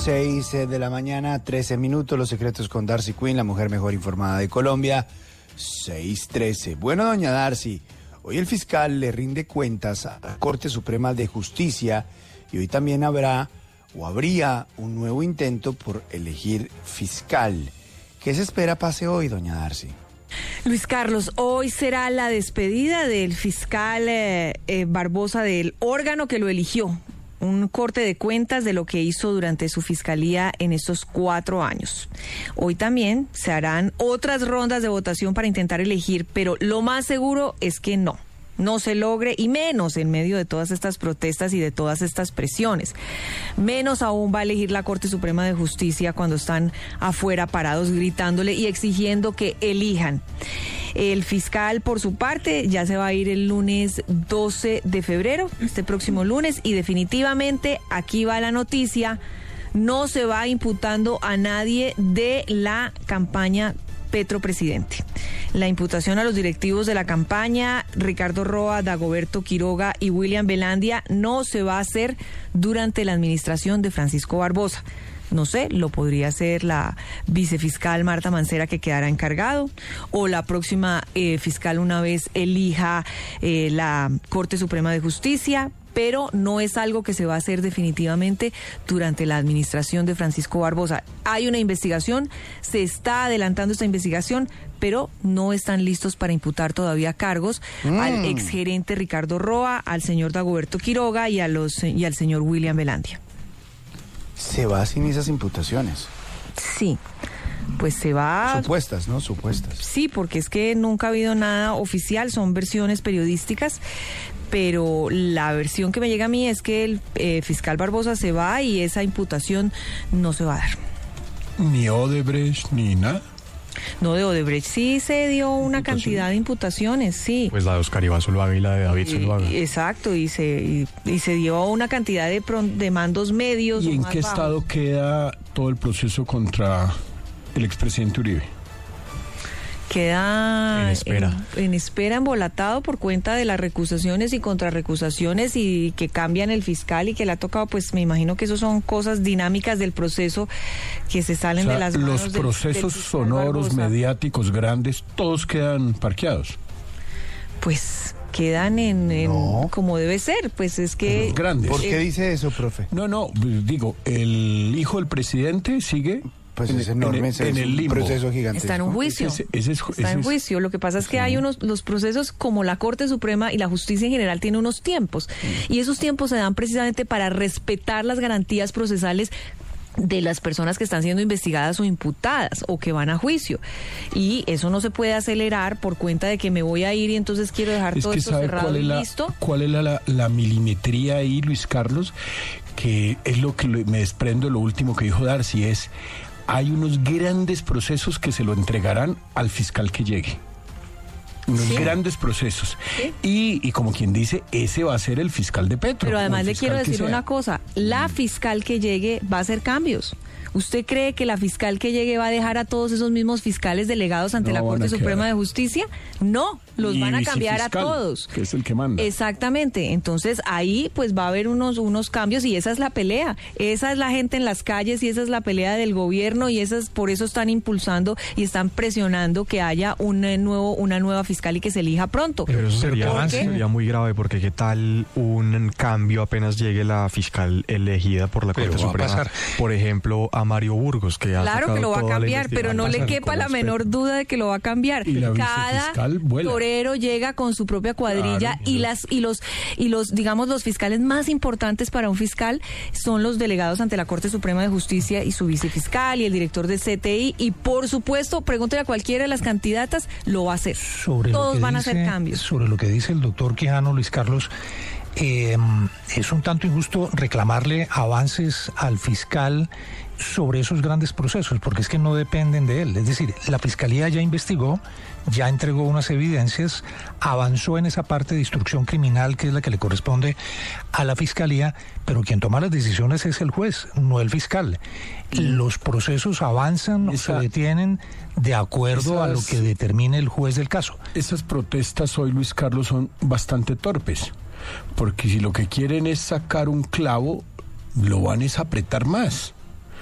6 de la mañana, 13 minutos, Los Secretos con Darcy Quinn, la mujer mejor informada de Colombia, 6:13. Bueno, doña Darcy, hoy el fiscal le rinde cuentas a la Corte Suprema de Justicia y hoy también habría un nuevo intento por elegir fiscal. ¿Qué se espera pase hoy, doña Darcy? Luis Carlos, hoy será la despedida del fiscal Barbosa del órgano que lo eligió. Un corte de cuentas de lo que hizo durante su fiscalía en estos 4 años. Hoy también se harán otras rondas de votación para intentar elegir, pero lo más seguro es que no se logre, y menos en medio de todas estas protestas y de todas estas presiones. Menos aún va a elegir la Corte Suprema de Justicia cuando están afuera parados gritándole y exigiendo que elijan. El fiscal, por su parte, ya se va a ir el lunes 12 de febrero, este próximo lunes, y definitivamente aquí va la noticia: no se va imputando a nadie de la campaña Petro presidente. La imputación a los directivos de la campaña, Ricardo Roa, Dagoberto Quiroga y William Velandia, no se va a hacer durante la administración de Francisco Barbosa. No sé, lo podría hacer la vicefiscal Marta Mancera, que quedará encargado, o la próxima fiscal una vez elija la Corte Suprema de Justicia, pero no es algo que se va a hacer definitivamente durante la administración de Francisco Barbosa. Hay una investigación, se está adelantando esta investigación, pero no están listos para imputar todavía cargos al exgerente Ricardo Roa, al señor Dagoberto Quiroga y al señor William Velandia. ¿Se va sin esas imputaciones? Sí, pues se va... Supuestas, ¿no? Supuestas. Sí, porque es que nunca ha habido nada oficial, son versiones periodísticas, pero la versión que me llega a mí es que el fiscal Barbosa se va y esa imputación no se va a dar. Ni Odebrecht, ni nada. No, de Odebrecht sí se dio una cantidad de imputaciones, sí. Pues la de Oscar Iván Zuluaga y la de David Zuluaga. Exacto, y se dio una cantidad de mandos medios. ¿Y en qué estado queda todo el proceso contra el expresidente Uribe? Queda en espera, embolatado por cuenta de las recusaciones y contrarrecusaciones y que cambian el fiscal y que le ha tocado, pues me imagino que eso son cosas dinámicas del proceso que se salen de las manos. Los procesos sonoros, Barbosa, mediáticos, grandes, todos quedan parqueados. Pues quedan en como debe ser, pues es que... Los grandes. ¿Por qué dice eso, profe? No, digo, el hijo del presidente sigue... Pues es enorme, en el limbo. Proceso gigante. Está en un juicio. Está en juicio. Lo que pasa es que hay los procesos, como la Corte Suprema y la justicia en general tiene unos tiempos. Y esos tiempos se dan precisamente para respetar las garantías procesales de las personas que están siendo investigadas o imputadas o que van a juicio. Y eso no se puede acelerar por cuenta de que me voy a ir y entonces quiero dejar todo esto cerrado y listo. ¿Cuál es la milimetría ahí, Luis Carlos? Que es lo que me desprendo de lo último que dijo Darcy, hay unos grandes procesos que se lo entregarán al fiscal que llegue. Unos grandes procesos. ¿Sí? Y como quien dice, ese va a ser el fiscal de Petro. Pero además le quiero decir una cosa, la fiscal que llegue va a hacer cambios. ¿Usted cree que la fiscal que llegue va a dejar a todos esos mismos fiscales delegados ante la Corte Suprema de Justicia? No, los van a cambiar a todos. Que es el que manda. Exactamente. Entonces ahí pues va a haber unos cambios y esa es la pelea. Esa es la gente en las calles y esa es la pelea del gobierno y por eso están impulsando y están presionando que haya una nueva fiscal y que se elija pronto. Pero eso sería muy grave, porque ¿qué tal un cambio apenas llegue la fiscal elegida por la Corte Suprema? Por ejemplo, a Mario Burgos, que claro que lo va a cambiar, pero no le quepa la menor duda de que lo va a cambiar. Y cada torero llega con su propia cuadrilla, claro, y los digamos los fiscales más importantes para un fiscal son los delegados ante la Corte Suprema de Justicia y su vicefiscal y el director de CTI, y por supuesto, pregúntele a cualquiera de las candidatas, lo va a hacer. Todos van a hacer cambios. Sobre lo que dice el doctor Quijano, Luis Carlos, es un tanto injusto reclamarle avances al fiscal sobre esos grandes procesos, porque es que no dependen de él. Es decir, la Fiscalía ya investigó, ya entregó unas evidencias, avanzó en esa parte de instrucción criminal que es la que le corresponde a la Fiscalía, pero quien toma las decisiones es el juez, no el fiscal. Los procesos avanzan o se detienen de acuerdo a lo que determine el juez del caso. Esas protestas hoy, Luis Carlos, son bastante torpes, porque si lo que quieren es sacar un clavo, lo van a apretar más.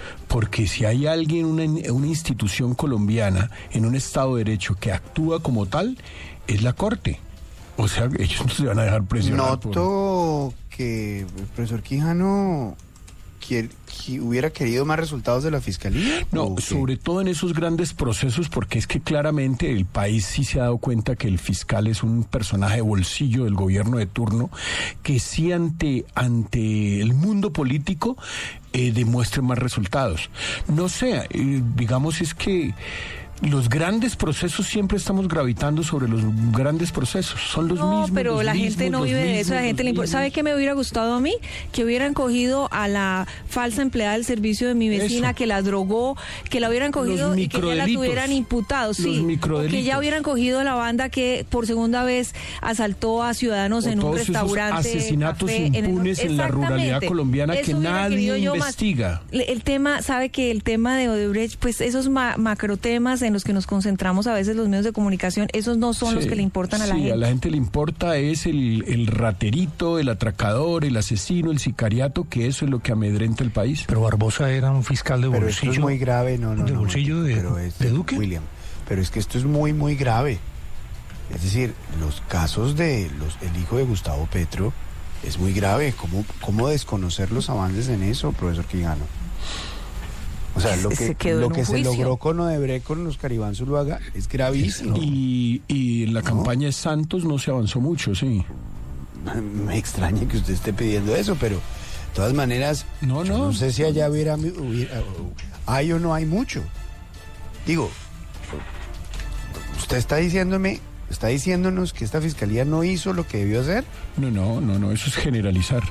porque si hay alguien, una institución colombiana en un Estado de Derecho que actúa como tal, es la Corte. O sea, ellos no se van a dejar presionar. Noto que el profesor Quijano hubiera querido más resultados de la Fiscalía. No, sobre todo en esos grandes procesos, porque es que claramente el país sí se ha dado cuenta que el fiscal es un personaje de bolsillo del gobierno de turno, que sí ante el mundo político demuestre más resultados. No sé, digamos es que los grandes procesos siempre estamos gravitando sobre los grandes procesos. Son los mismos. No, pero la gente no vive de eso. La gente le importa. ¿Sabe qué me hubiera gustado a mí? Que hubieran cogido a la falsa empleada del servicio de mi vecina, que la drogó, que la hubieran cogido y que ya la tuvieran imputado. Sí, que ya hubieran cogido a la banda que por segunda vez asaltó a ciudadanos en un restaurante. Asesinatos impunes en la ruralidad colombiana que nadie investiga. El tema, ¿sabe que el tema de Odebrecht, pues esos macrotemas en los que nos concentramos a veces los medios de comunicación, esos no son los que le importan a la gente. Sí, a la gente le importa es el raterito, el atracador, el asesino, el sicariato, que eso es lo que amedrenta el país. Pero Barbosa era un fiscal de bolsillo. Pero esto es muy grave, ¿De bolsillo de Duque? William, pero es que esto es muy, muy grave. Es decir, los casos el hijo de Gustavo Petro es muy grave. ¿Cómo desconocer los avances en eso, profesor Quijano? O sea, lo que se logró con Odebrecht, con Oscar Iván Zuluaga, es gravísimo. Y en la campaña de Santos no se avanzó mucho, sí. Me extraña que usted esté pidiendo eso, pero de todas maneras, no sé si allá hay o no hay mucho. Digo, usted está diciéndonos que esta fiscalía no hizo lo que debió hacer. No, eso es generalizar.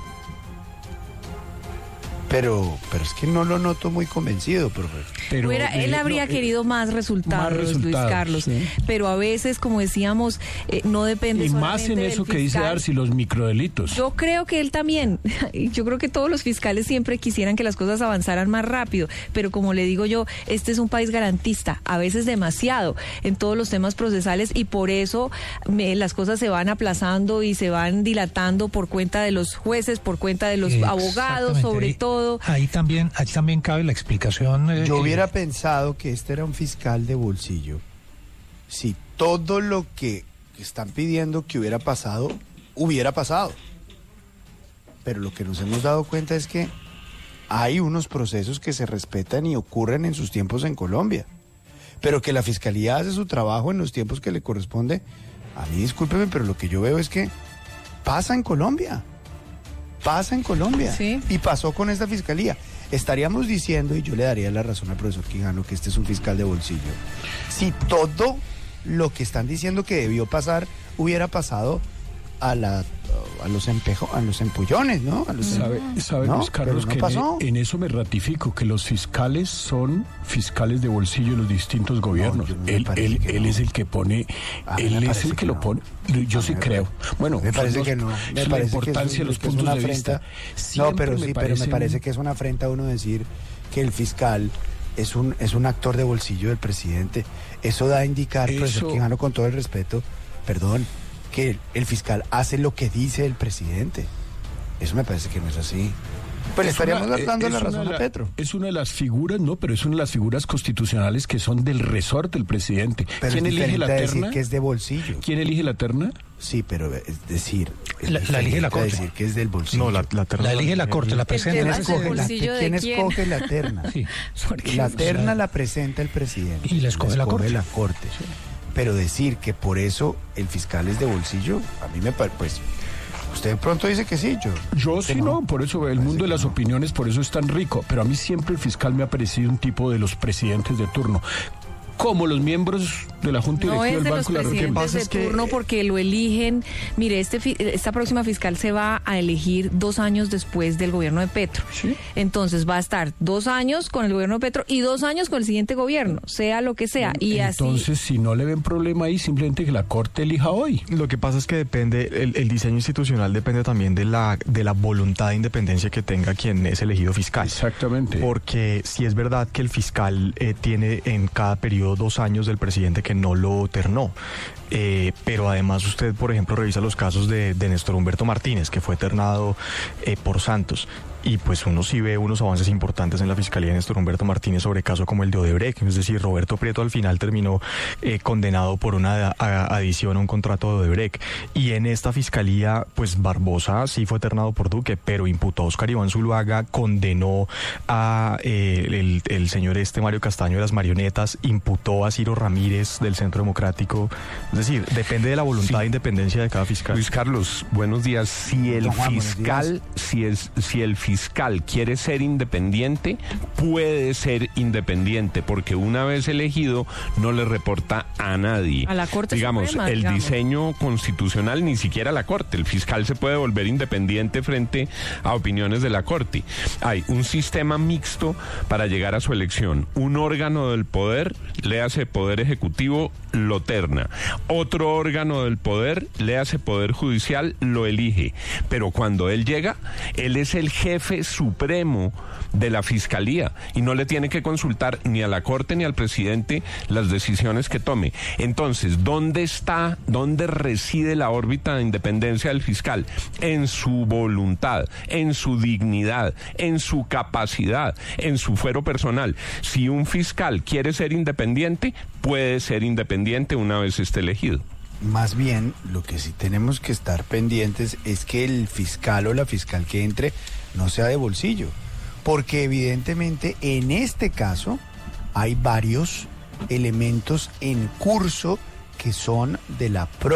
Pero es que no lo noto muy convencido, profesor. Él habría querido más resultados, Luis Carlos, sí. Pero a veces, como decíamos, no depende solamente del fiscal. Y más en eso que dice Darcy, los microdelitos. Yo creo que él también, yo creo que todos los fiscales siempre quisieran que las cosas avanzaran más rápido, pero como le digo yo, este es un país garantista, a veces demasiado, en todos los temas procesales, y por eso las cosas se van aplazando y se van dilatando por cuenta de los jueces, por cuenta de los abogados, sobre todo. Ahí también cabe la explicación. Yo hubiera pensado que este era un fiscal de bolsillo si todo lo que están pidiendo que hubiera pasado. Pero lo que nos hemos dado cuenta es que hay unos procesos que se respetan y ocurren en sus tiempos en Colombia. Pero que la fiscalía hace su trabajo en los tiempos que le corresponde. A mí, discúlpeme, pero lo que yo veo es que pasa en Colombia. Sí. Y pasó con esta fiscalía. Estaríamos diciendo, y yo le daría la razón al profesor Quijano, que este es un fiscal de bolsillo, si todo lo que están diciendo que debió pasar hubiera pasado a los empullones, ¿no? ¿Sabe no, Luis Carlos, no que en eso me ratifico, que los fiscales son fiscales de bolsillo de los distintos gobiernos? Él es el que pone, él es el que lo pone. Yo sí creo. Bueno, me parece que no. Me parece la importancia de los puntos de vista. No, pero me parece que es una afrenta a uno decir que el fiscal es un actor de bolsillo del presidente. Eso da a indicar, profesor Quijano, con todo el respeto, perdón, que el fiscal hace lo que dice el presidente. Eso me parece que no es así. Pues le estaríamos dando la razón a Petro. Es una de las figuras, pero es una de las figuras constitucionales que son del resorte del presidente. Pero ¿quién elige la terna? Decir que es de bolsillo. ¿Quién elige la terna? Sí, pero es decir... La elige la Corte. Decir que es del bolsillo. No, la terna la elige la Corte, la presenta. ¿Quién escoge la terna? Sí. La terna la presenta el presidente. Y la escoge la Corte. La Corte. Sí. Pero decir que por eso el fiscal es de bolsillo, a mí me parece, pues, usted de pronto dice que sí, yo sí no, por eso el mundo de las opiniones, por eso es tan rico, pero a mí siempre el fiscal me ha parecido un tipo de los presidentes de turno, como los miembros de la Junta Directiva del Banco de la República. No es de los presidentes de turno porque lo eligen. Mire, esta próxima fiscal se va a elegir 2 años después del gobierno de Petro. ¿Sí? Entonces va a estar 2 años con el gobierno de Petro y 2 años con el siguiente gobierno, sea lo que sea. Y entonces, si no le ven problema ahí, simplemente que la Corte elija hoy. Lo que pasa es que depende, el diseño institucional depende también de la voluntad de independencia que tenga quien es elegido fiscal. Exactamente. Porque si es verdad que el fiscal tiene en cada periodo 2 años del presidente que no lo ternó. pero además usted, por ejemplo, revisa los casos de Néstor Humberto Martínez, que fue ternado por Santos. Y pues uno sí ve unos avances importantes en la Fiscalía de Néstor Humberto Martínez sobre casos como el de Odebrecht. Es decir, Roberto Prieto al final terminó condenado por una adición a un contrato de Odebrecht. Y en esta Fiscalía, pues Barbosa sí fue ternado por Duque, pero imputó a Óscar Iván Zuluaga, condenó a el señor Mario Castaño de las marionetas, imputó a Ciro Ramírez del Centro Democrático. Es decir, depende de la voluntad de independencia de cada fiscal. Luis Carlos, buenos días. Si el fiscal quiere ser independiente, puede ser independiente, porque una vez elegido no le reporta a nadie. A la Corte digamos, Suprema, el diseño constitucional, ni siquiera a la Corte. El fiscal se puede volver independiente frente a opiniones de la Corte. Hay un sistema mixto para llegar a su elección. Un órgano del poder, léase Poder Ejecutivo, lo terna. Otro órgano del poder, léase Poder Judicial, lo elige. Pero cuando él llega, él es el jefe supremo de la Fiscalía y no le tiene que consultar ni a la Corte ni al presidente las decisiones que tome. Entonces, ¿dónde reside la órbita de independencia del fiscal? En su voluntad, en su dignidad, en su capacidad, en su fuero personal. Si un fiscal quiere ser independiente, puede ser independiente una vez esté elegido. Más bien, lo que sí tenemos que estar pendientes es que el fiscal o la fiscal que entre no sea de bolsillo, porque evidentemente en este caso hay varios elementos en curso que son del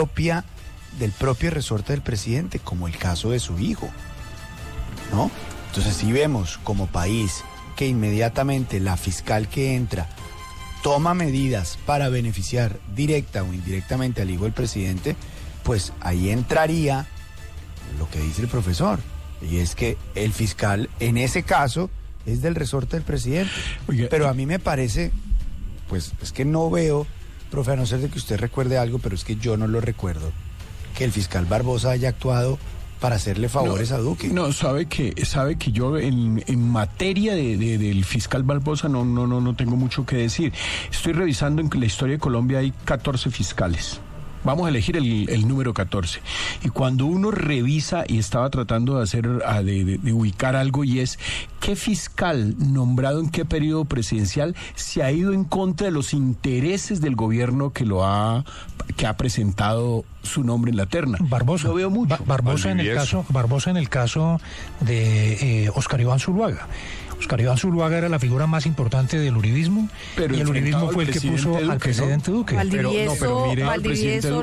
propio resorte del presidente, como el caso de su hijo, ¿no? Entonces, si vemos como país que inmediatamente la fiscal que entra toma medidas para beneficiar directa o indirectamente al hijo del presidente, pues ahí entraría lo que dice el profesor, y es que el fiscal en ese caso es del resorte del presidente. Oiga, pero a mí me parece, pues es que no veo, profe, a no ser de que usted recuerde algo, pero es que yo no lo recuerdo, que el fiscal Barbosa haya actuado para hacerle favores a Duque. No, sabe que yo en materia del fiscal Barbosa no tengo mucho que decir. Estoy revisando en la historia de Colombia hay 14 fiscales. Vamos a elegir el número 14. Y cuando uno revisa, y estaba tratando de ubicar algo, y es qué fiscal nombrado en qué periodo presidencial se ha ido en contra de los intereses del gobierno que ha presentado su nombre en la terna. Barbosa. Lo veo mucho. Barbosa en el caso de Óscar Iván Zuluaga. Óscar Iván Zuluaga era la figura más importante del uribismo, y el uribismo fue el que puso al presidente Duque. Valdivieso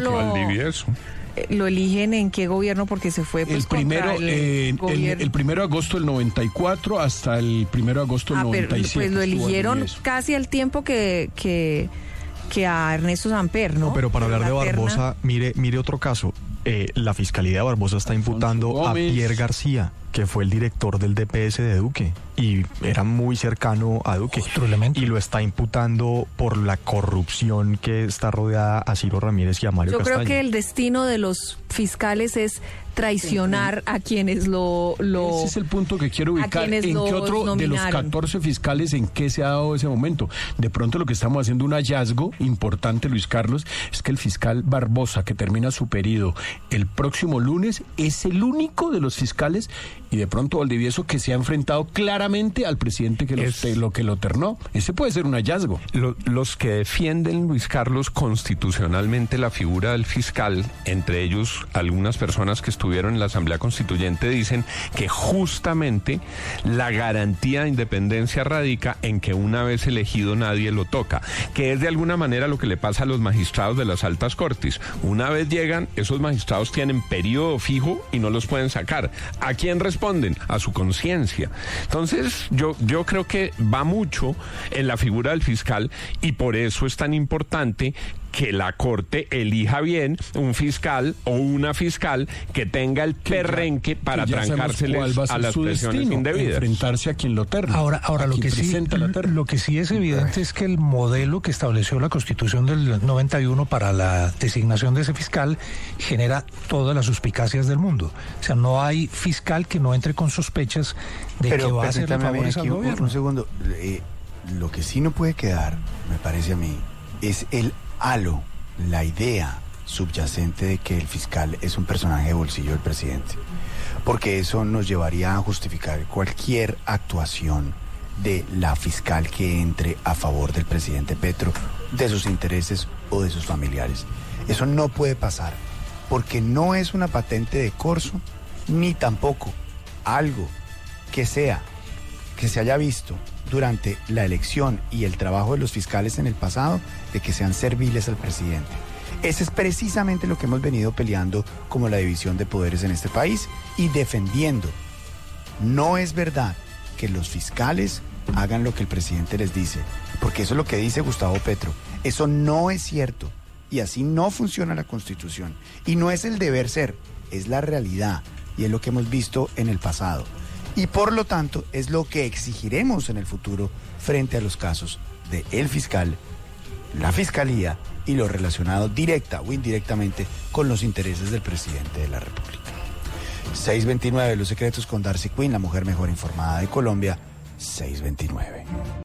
lo eligen en qué gobierno, porque se fue el primero de agosto del 94 hasta el 1 de agosto del 97. Pues lo eligieron casi al tiempo que a Ernesto Samper, ¿no? No, pero para hablar de Barbosa, mire otro caso. La Fiscalía de Barbosa está imputando a Pierre García, que fue el director del DPS de Duque y era muy cercano a Duque. Otro elemento. Y lo está imputando por la corrupción que está rodeada a Ciro Ramírez y a Mario Castaño. Yo creo que el destino de los fiscales es traicionar a quienes ese es el punto que quiero ubicar. ¿En qué otro nominaron? De los 14 fiscales, en qué se ha dado ese momento? De pronto lo que estamos haciendo, un hallazgo importante, Luis Carlos, es que el fiscal Barbosa, que termina su periodo el próximo lunes, es el único de los fiscales, y de pronto Valdivieso, que se ha enfrentado claramente al presidente que lo ternó. Ese puede ser un hallazgo. Los que defienden, Luis Carlos, constitucionalmente la figura del fiscal, entre ellos algunas personas que estuvieron en la Asamblea Constituyente, dicen que justamente la garantía de independencia radica en que una vez elegido nadie lo toca, que es de alguna manera lo que le pasa a los magistrados de las altas cortes. Una vez llegan, esos magistrados tienen periodo fijo y no los pueden sacar. ¿A quién responden? A su conciencia. Entonces, yo creo que va mucho en la figura del fiscal, y por eso es tan importante que la Corte elija bien un fiscal o una fiscal que tenga el perrenque para trancárseles a las presiones indebidas. Enfrentarse a quien lo terna. Ahora lo que sí es evidente es que el modelo que estableció la Constitución del 91 para la designación de ese fiscal genera todas las suspicacias del mundo. O sea, no hay fiscal que no entre con sospechas de que va a hacerle favores al gobierno. Un segundo. Lo que sí no puede quedar, me parece a mí, es el halo, la idea subyacente de que el fiscal es un personaje de bolsillo del presidente, porque eso nos llevaría a justificar cualquier actuación de la fiscal que entre a favor del presidente Petro, de sus intereses o de sus familiares. Eso no puede pasar, porque no es una patente de corso, ni tampoco algo que se haya visto durante la elección y el trabajo de los fiscales en el pasado, de que sean serviles al presidente. Ese es precisamente lo que hemos venido peleando como la división de poderes en este país y defendiendo. No es verdad que los fiscales hagan lo que el presidente les dice, porque eso es lo que dice Gustavo Petro. Eso no es cierto y así no funciona la Constitución. Y no es el deber ser, es la realidad y es lo que hemos visto en el pasado. Y por lo tanto es lo que exigiremos en el futuro frente a los casos de el fiscal, la fiscalía y lo relacionado directa o indirectamente con los intereses del presidente de la República. 629, Los Secretos con Darcy Quinn, la mujer mejor informada de Colombia, 629.